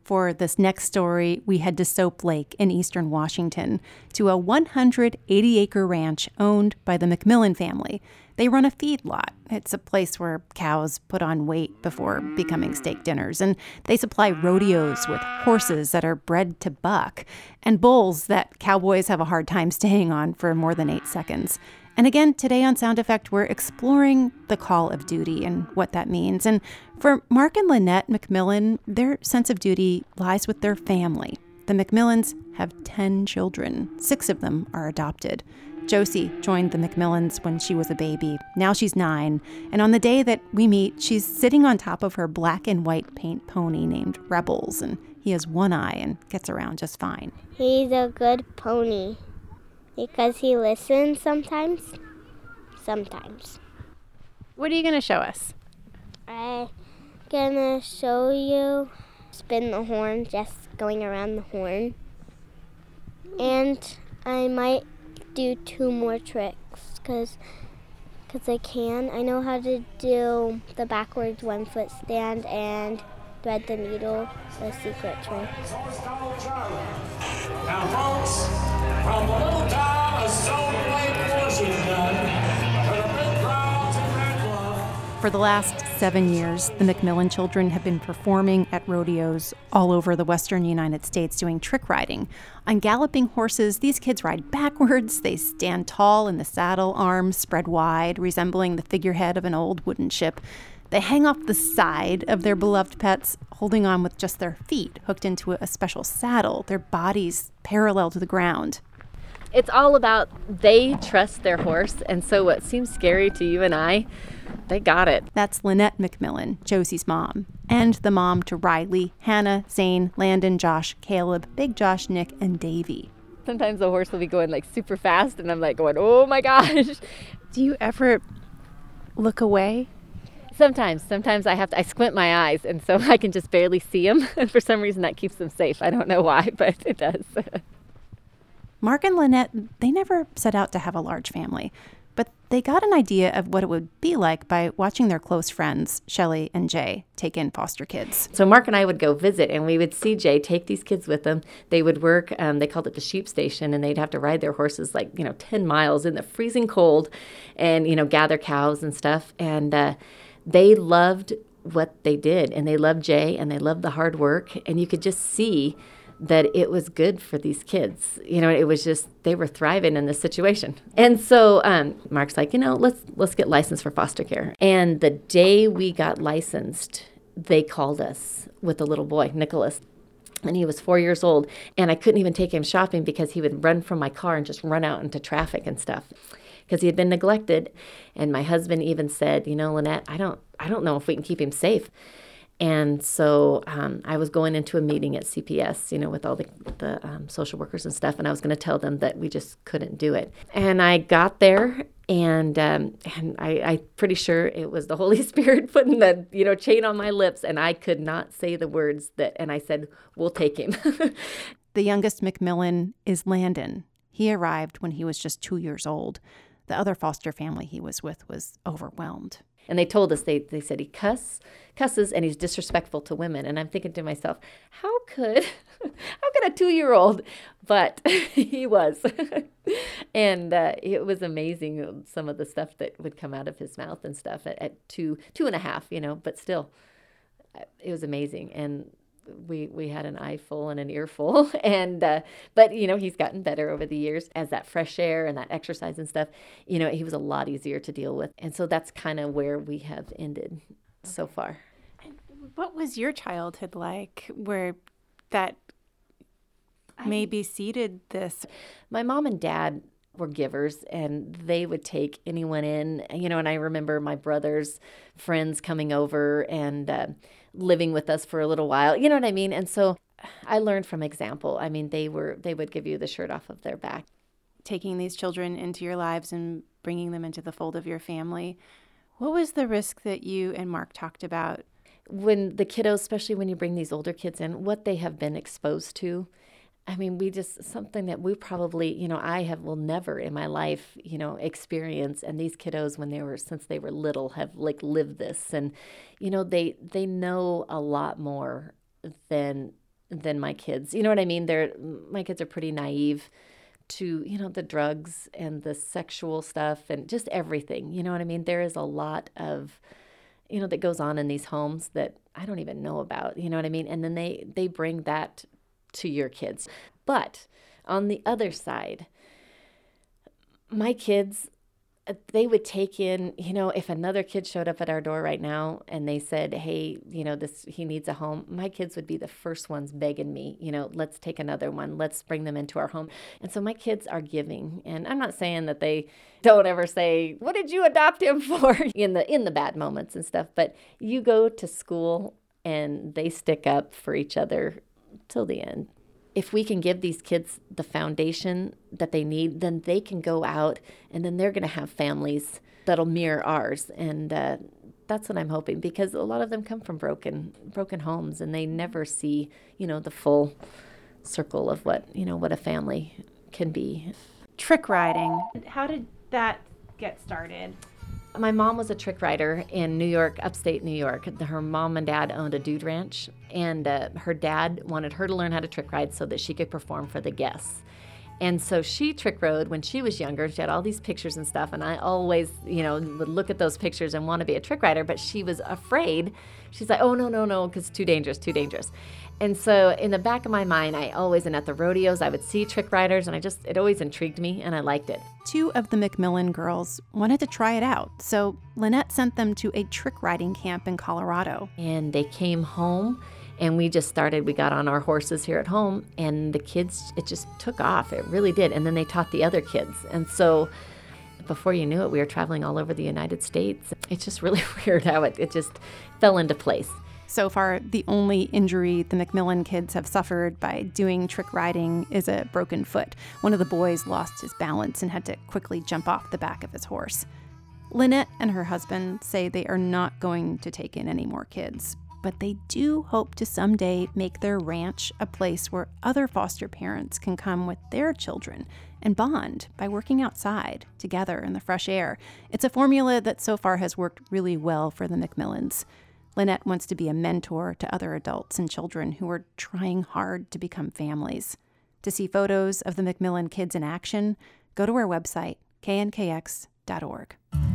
For this next story, we head to Soap Lake in eastern Washington to a 180-acre ranch owned by the McMillan family. They run a feedlot. It's a place where cows put on weight before becoming steak dinners, and they supply rodeos with horses that are bred to buck and bulls that cowboys have a hard time staying on for more than 8 seconds. And again, today on Sound Effect, we're exploring the call of duty and what that means. And for Mark and Lynette McMillan, their sense of duty lies with their family. The McMillans have 10 children. 6 of them are adopted. Josie joined the McMillans when she was a baby. Now she's 9. And on the day that we meet, she's sitting on top of her black and white paint pony named Rebels. And he has one eye and gets around just fine. He's a good pony. Because he listens sometimes. Sometimes. What are you going to show us? I'm going to show you spin the horn, just going around the horn. And I might do 2 more tricks because I can. I know how to do the backwards 1-foot stand and thread the needle, the secret trick. Now, folks, from the little town of Soap Lake, Washington, to the big crowds in Red Bluff. For the last 7 years, the McMillan children have been performing at rodeos all over the western United States doing trick riding. On galloping horses, these kids ride backwards. They stand tall in the saddle, arms spread wide, resembling the figurehead of an old wooden ship. They hang off the side of their beloved pets, holding on with just their feet hooked into a special saddle, their bodies parallel to the ground. It's all about they trust their horse, and so what seems scary to you and I, they got it. That's Lynette McMillan, Josie's mom, and the mom to Riley, Hannah, Zane, Landon, Josh, Caleb, Big Josh, Nick, and Davy. Sometimes the horse will be going like super fast, and I'm like going, oh my gosh. Do you ever look away? Sometimes I squint my eyes, and so I can just barely see them. And for some reason, that keeps them safe. I don't know why, but it does. Mark and Lynette, they never set out to have a large family, but they got an idea of what it would be like by watching their close friends, Shelley and Jay, take in foster kids. So Mark and I would go visit, and we would see Jay take these kids with them. They would work, they called it the sheep station, and they'd have to ride their horses 10 miles in the freezing cold and, gather cows and stuff. And they loved what they did, and they loved Jay, and they loved the hard work, and you could just see that it was good for these kids. It was just, they were thriving in this situation. And so Mark's like, let's get licensed for foster care. And the day we got licensed, they called us with a little boy, Nicholas. And he was 4 years old, and I couldn't even take him shopping because he would run from my car and just run out into traffic and stuff, because he had been neglected. And my husband even said, Lynette, I don't know if we can keep him safe. And so I was going into a meeting at CPS, with all the social workers and stuff, and I was going to tell them that we just couldn't do it. And I got there, and I'm pretty sure it was the Holy Spirit putting the chain on my lips, and I could not say the words and I said, we'll take him. The youngest McMillan is Landon. He arrived when he was just 2 years old. The other foster family he was with was overwhelmed. And they told us, they said he cusses and he's disrespectful to women. And I'm thinking to myself, how could a 2-year-old? But he was. And it was amazing, some of the stuff that would come out of his mouth and stuff at 2.5, but still, it was amazing. And we had an eyeful and an earful, and but he's gotten better over the years as that fresh air and that exercise and stuff. He was a lot easier to deal with, and so that's kind of where we have ended so far. What was your childhood like, where that maybe seeded this? My mom and dad were givers, and they would take anyone in, and I remember my brother's friends coming over and living with us for a little while, you know what I mean? And so I learned from example. I mean, they would give you the shirt off of their back. Taking these children into your lives and bringing them into the fold of your family, what was the risk that you and Mark talked about? When the kiddos, especially when you bring these older kids in, what they have been exposed to, I mean, something that we probably, will never in my life, experience. And these kiddos, since they were little, have lived this. And, they know a lot more than than my kids. You know what I mean? My kids are pretty naive to, the drugs and the sexual stuff and just everything. You know what I mean? There is a lot of, that goes on in these homes that I don't even know about. You know what I mean? And then they bring that to your kids. But on the other side, my kids, they would take in, if another kid showed up at our door right now and they said, hey, he needs a home, my kids would be the first ones begging me, let's take another one. Let's bring them into our home. And so my kids are giving. And I'm not saying that they don't ever say, what did you adopt him for in the bad moments and stuff. But you go to school and they stick up for each other till the end. If we can give these kids the foundation that they need, then they can go out and then they're going to have families that'll mirror ours. And that's what I'm hoping, because a lot of them come from broken homes and they never see, the full circle of what a family can be. Trick riding. How did that get started? My mom was a trick rider in New York, upstate New York. Her mom and dad owned a dude ranch, and her dad wanted her to learn how to trick ride so that she could perform for the guests. And so she trick rode when she was younger. She had all these pictures and stuff, and I always, would look at those pictures and want to be a trick rider, but she was afraid. She's like, oh, no, because too dangerous. And so in the back of my mind, and at the rodeos, I would see trick riders, and it always intrigued me, and I liked it. 2 of the McMillan girls wanted to try it out, so Lynette sent them to a trick riding camp in Colorado. And they came home, and we got on our horses here at home, and the kids, it just took off. It really did. And then they taught the other kids. And so before you knew it, we were traveling all over the United States. It's just really weird how it just fell into place. So far, the only injury the McMillan kids have suffered by doing trick riding is a broken foot. One of the boys lost his balance and had to quickly jump off the back of his horse. Lynette and her husband say they are not going to take in any more kids, but they do hope to someday make their ranch a place where other foster parents can come with their children and bond by working outside together in the fresh air. It's a formula that so far has worked really well for the McMillans. Lynette wants to be a mentor to other adults and children who are trying hard to become families. To see photos of the McMillan kids in action, go to our website, knkx.org.